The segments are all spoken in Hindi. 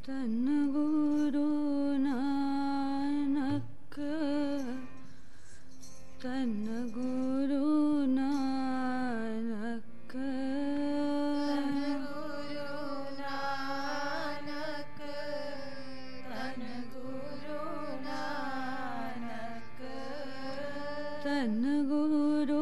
तन गुरु नानक, तन गुरु नानक, तन गुरु नानक, तन गुरु नानक, तन गुरु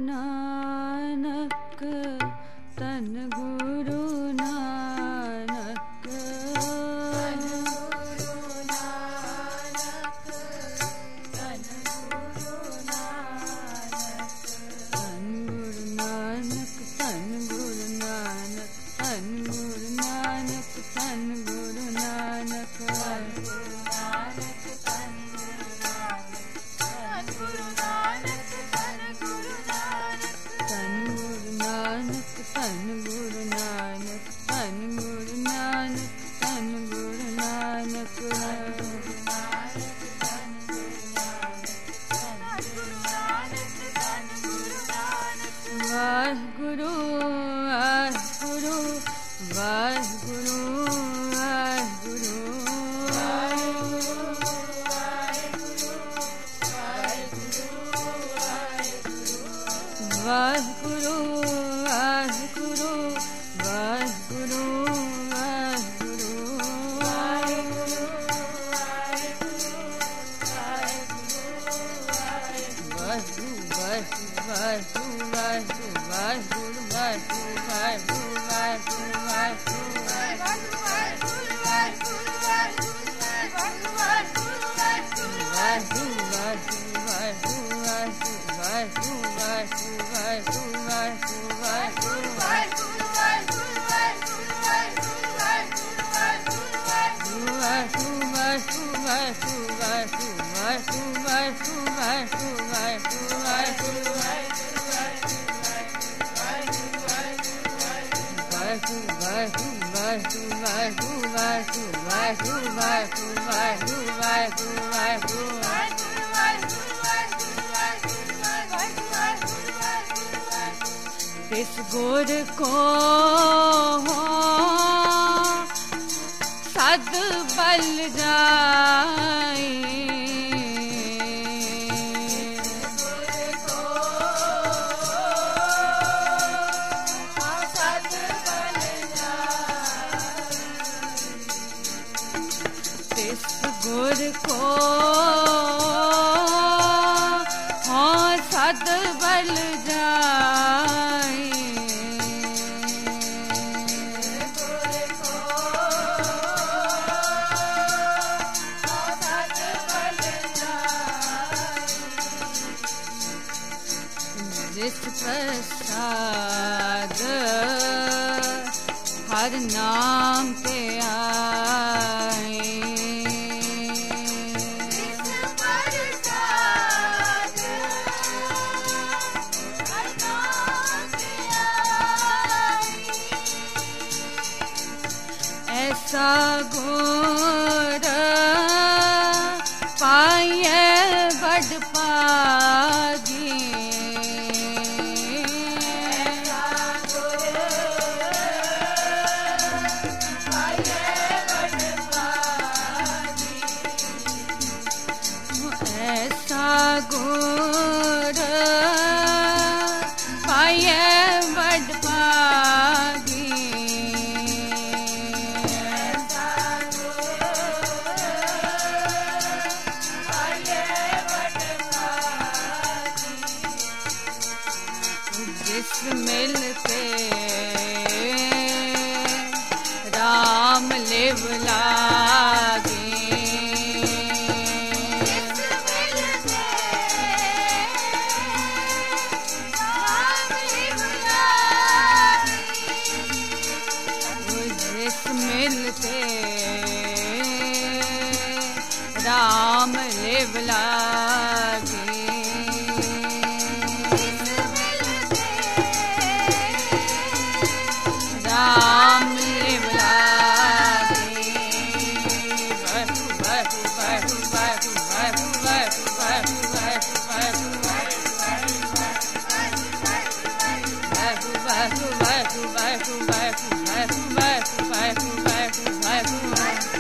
नानक, तन गुरु नानक, तन गुरु नानक, तन गुरु नानक, तन गुरु नानक, तन गुरु नानक, तन गुरु नानक, तन गुरु नानक, तन गुरु नानक, तन गुरु नानक, तन गुरु नानक, तन गुरु नानक, तन गुरु नानक, तन गुरु नानक, तन गुरु नानक, वाहिगुरु वाहिगुरु वाहिगुरु वाहिगुरु वाहिगुरु वाहिगुरु वाहिगुरु इस गुर को सद बल जाए, इस गुर को सद बल जाए, जिस प्रसाद हर नाम पे आए, ऐसा गुर पाइए बड़ पागी, ऐसा गुर पाइए बड़ पागी, जिस मिलते राम लिव लागे, मिलते राम लिव लागे, राम लिव लागे, वाहु वाहु वाहु वाहु वाहु वाहु वाहु वाहु वाहु वाहु वाहु वाहु वाहु वाहु वाहु वाहु वाहु वाहु वाहु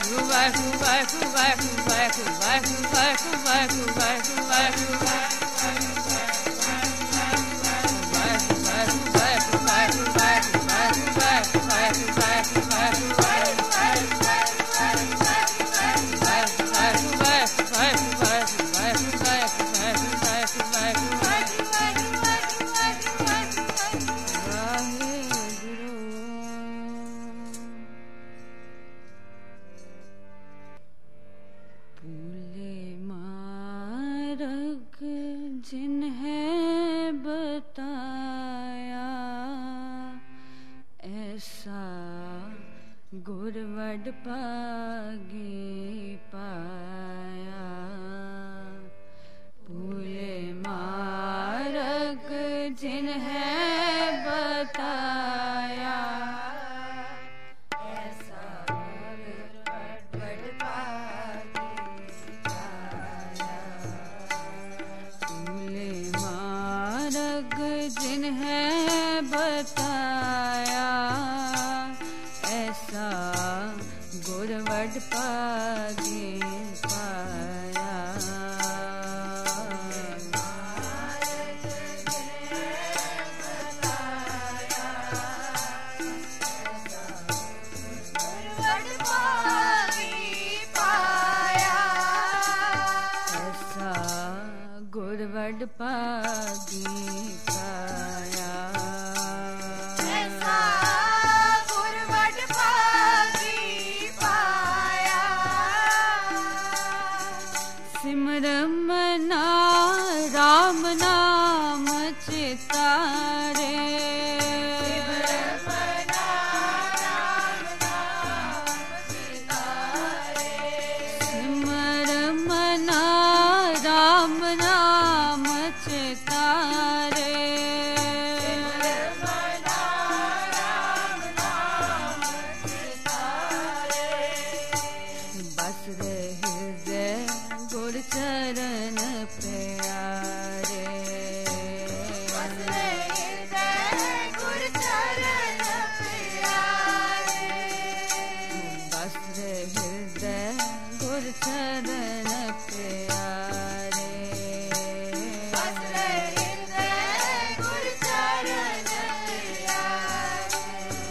जिन्हें बताया ऐसा गुरवड पागे पाया भूले मार्ग जिन्हें बताया ऐसा गुरवड पागे पाया भूले मार्ग जिन्हें बताया ऐसा गुरवड पागे पाया ऐसा गुरवड पागे पाया सिमर मना राम नाम चितारे सिमर मना राम नाम चितारे बस रहे गुर चरण प्यारे बस रहे गुर चरण प्यारे बस रहे गुर चरण प्यारे बस रहे गुर चरण प्यारे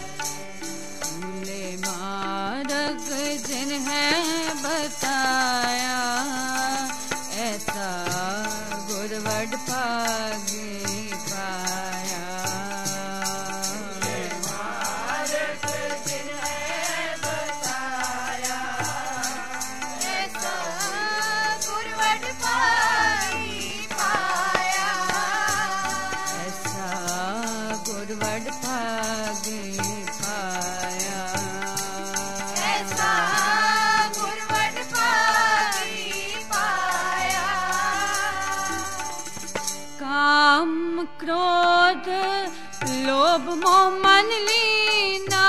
भूले मार्ग जिन्हें बताया ऐसा गुरवड पागे पाया मार्ग जिन्हें बताया ऐसा गुरवड पागे पाया ऐसा गुरवड पागे पाया ऐसा गुरवड पागे पाया काम क्रोध लोभ मोह मन लीना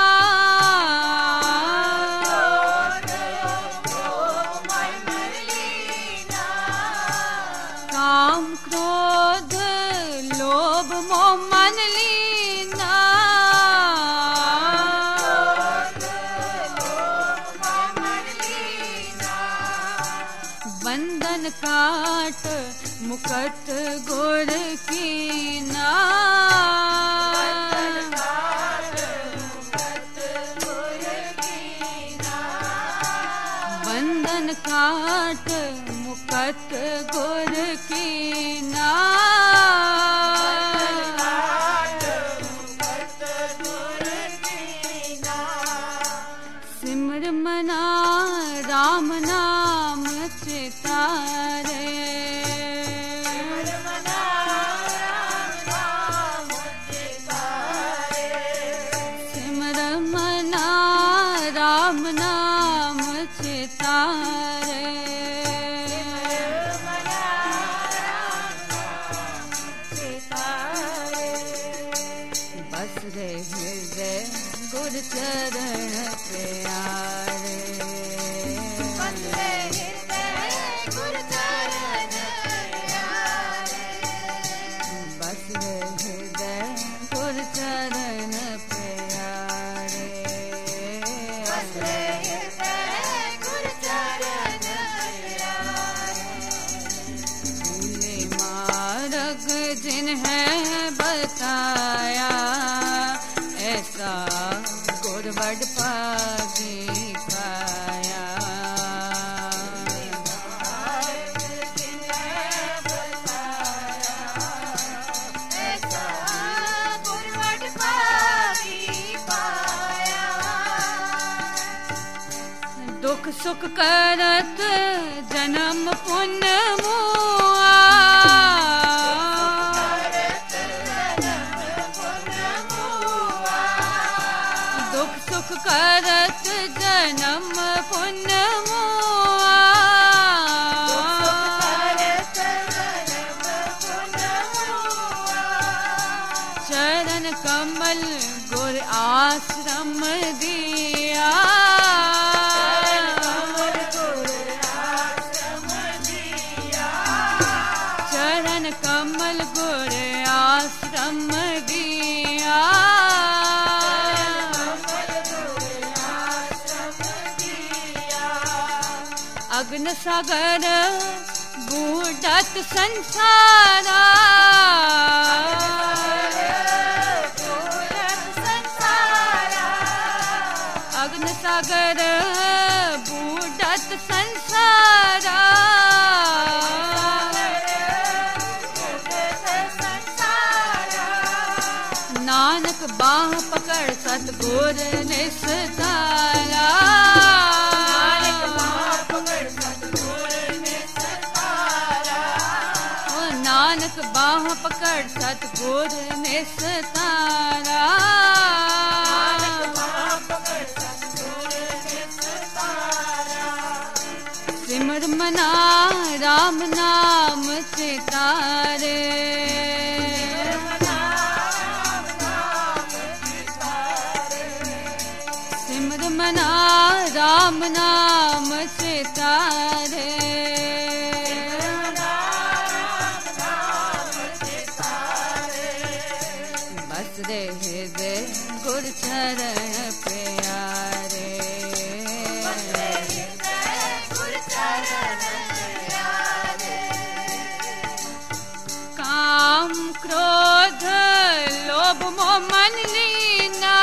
काम क्रोध लोभ मोह मन लीना बंधन काट मुकत गुर कीना बंधन काट मुकत गुर कीना सिमर मना राम नाम चितारे सिमर मना राम नाम चितारे बस रहे गुर चरण प्यारे बस रहे गुर चरण प्यारे बस रहे गुर चरण प्यारे बस रहे सुख करत जन्म पुण्य मुआ, दुख सुख करत जन्म पुण्य मुआ, चरण कमल गुर आश्रम दिया, चरण कमल गुर आश्रम दिया, अग्न सागर बूढ़त संसारा, अग्न सागर बूढ़त संसारा, नानक बाह पकड़ सतगुर निस्तारा, नानक बाह पकड़ सतगुर निस्तारा, सिमर मना राम नाम चितारे, सिमर मना राम नाम चितारे, बस रहे दे गुर चरण प्यारे, काम क्रोध लोभ मोह मन लीना,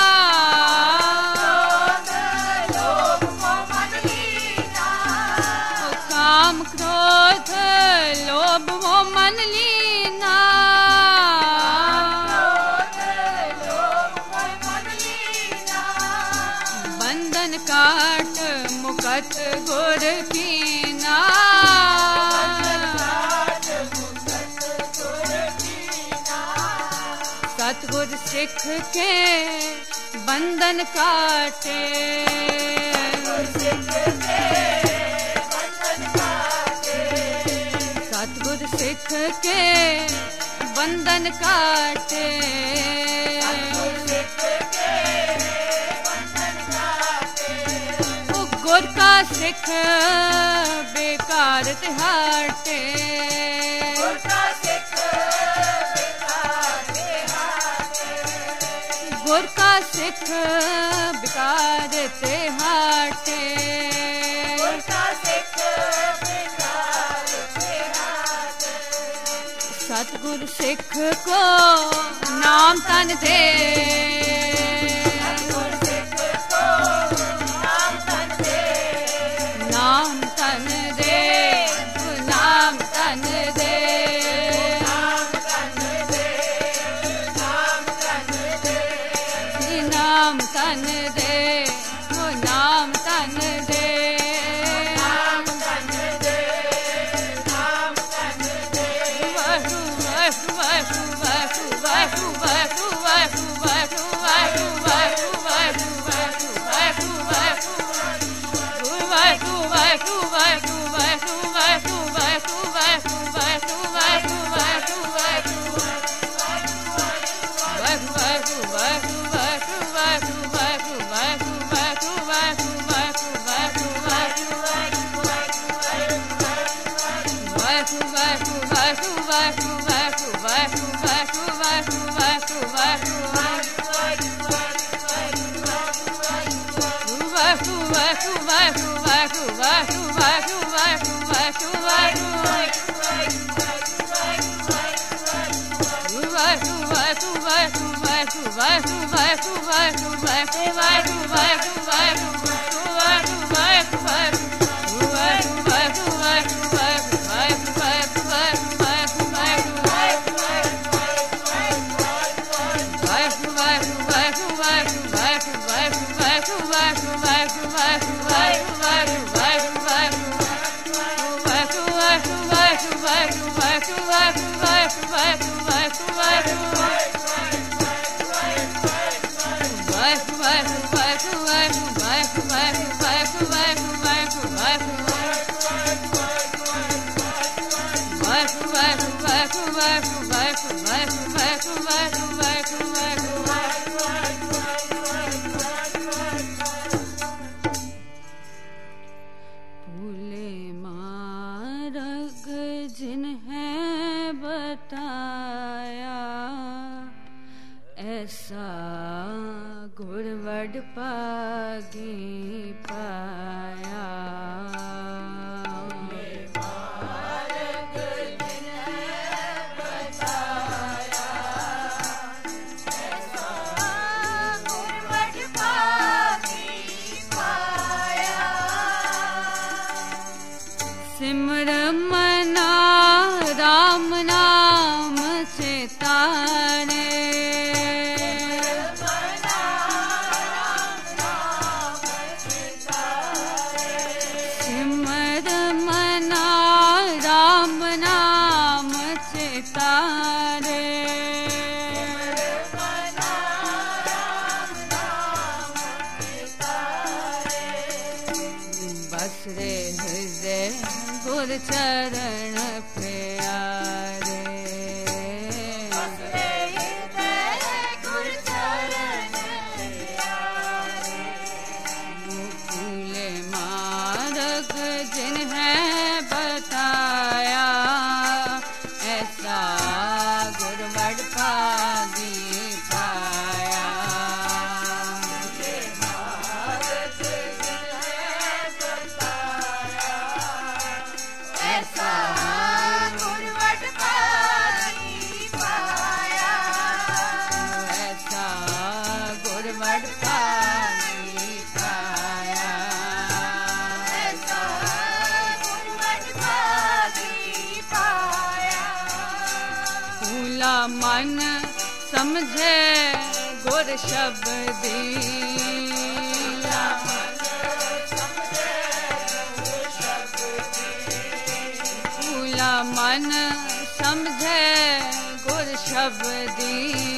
काम क्रोध लोभ मोह मन लीना, बंधन काट मुकट गुर कीना, सतगुर सिख के बंधन काटे, सतगुर सिख के बंधन काटे, गुर का सिख बेकार तिहाटे, गुर का सिख बेकार तिहाटे, सतगुर सिख को नाम तन दे, नाम तन दे, नाम तन दे, नाम तन दे, नाम तन दे, नाम तन दे, नाम तन दे, नाम तन दे, वाहु वाहु वाहु वाहु वाहु वाहु वाहु वाहु वाहु वाहु वाहु वाहु वाहु Bye. फूले मार्ग जिन्हें बताया ऐसा गुरवड पागी पाया। सिमर मना राम नाम चेताने सिमर मना राम नाम चेताने बस रे हृदय गुर चरण प्यारे फूले मार्ग जिन्हें बताया ऐसा गुरवड पागी पाया। फूला मन समझे गुर शब्दी फूला मन समझे गुर शब्दी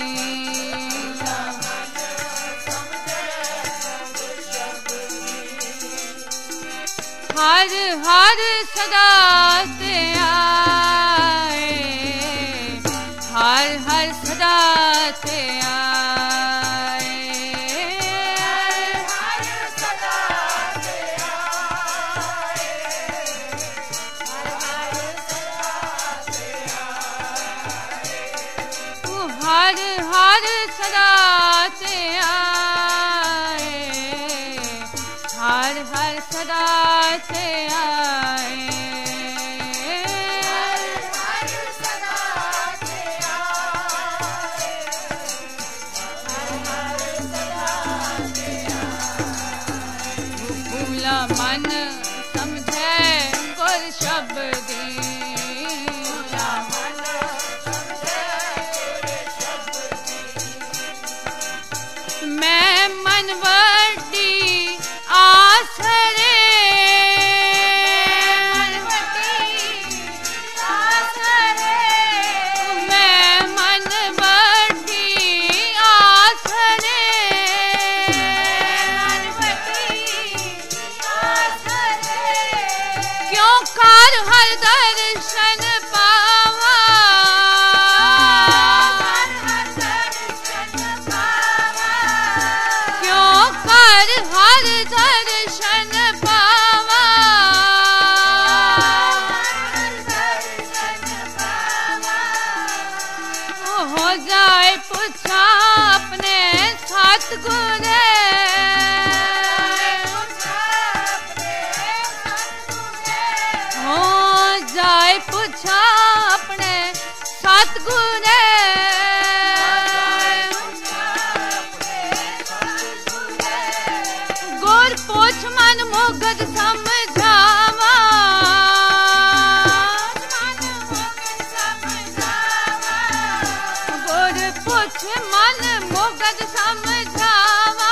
हर हर सदा ते आए हर हर सदा ते आए हर सदा ते आए हर सदा ते आए हर हर सदा ते आए हर हर सदा ते आए फूला मन समझे गुर शब्दी मैं मन वड्डी आसरे हर दर्शन पावा क्यों कर हर दर्शन पावा हो जाए पूछा अपने सतगुर जाए पूछा अपने सतगुर गुर पोछ मन मोगद समझावा गुर पोछ मन मोगद समझावा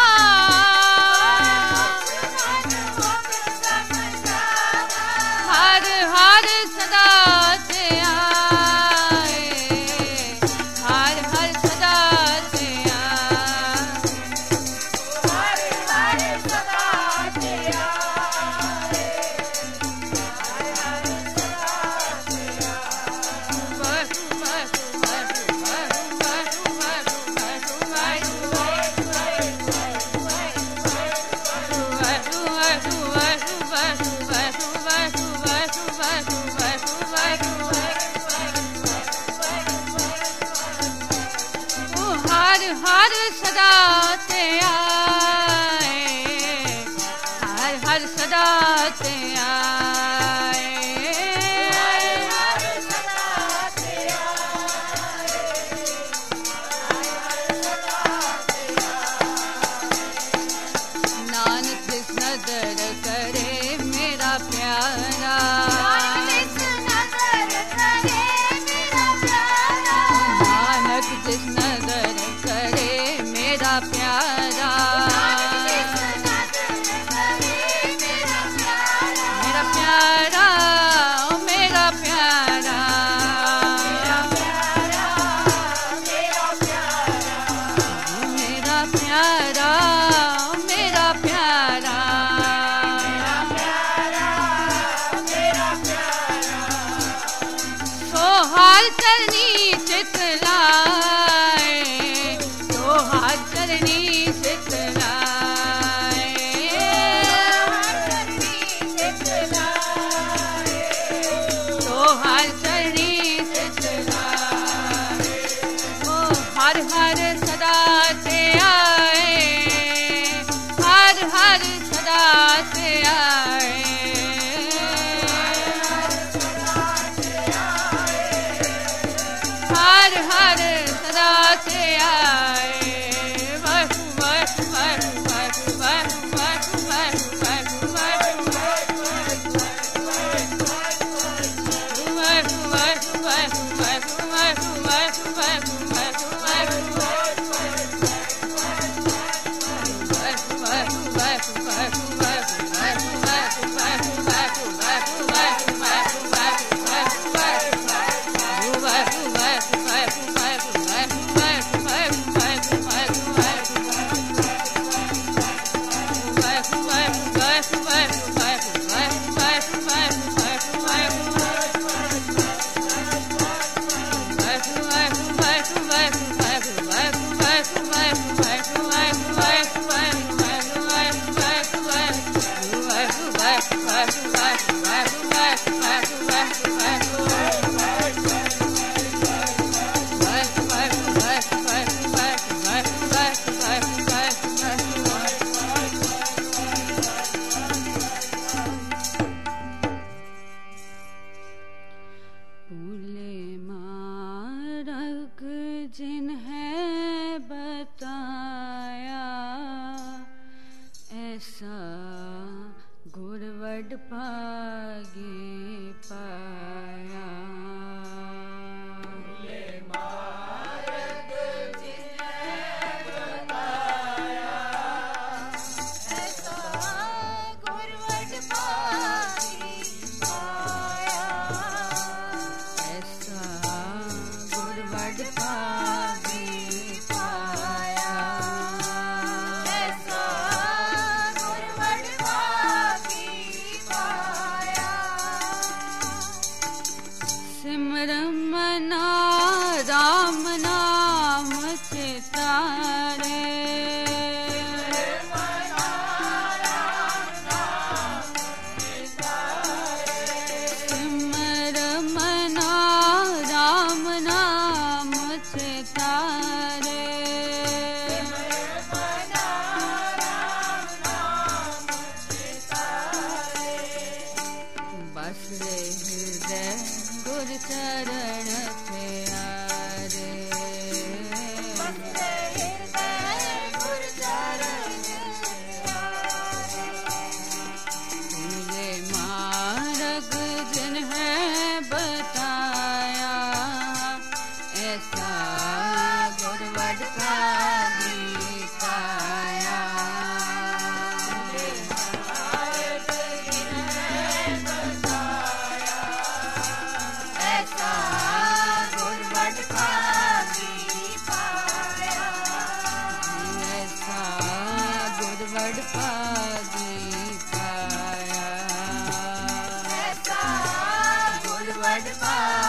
हर हर सदा ते आए प्यारा जिस नजर करे मेरा प्यारा नानक जिस नजर करे मेरा प्यारा जिस नजर करे मेरा प्यारा मेरा प्यारा ओ मेरा प्यारा मेरा प्यारा ओ मेरा प्यारा सोहार चरनी चितलाए सोहार चरनी चितलाए सोहार चरनी चितलाए ओ हर हर सदा से आए हर हर सदा से आए हर हर सदा से आए वसु वसु वसु वसु वसु वसु वसु जिन्हें बताया ऐसा गुरवड पागे पाया सिमरमना राम नाम चितारे सिमरमना राम नाम चितारे बस रे हृदय गुर चरण प्यारे तुझे मार्ग जिन्हें बताया ऐसा गुरवड पागे पाया गुरवड पागे पाया गुरवड पागे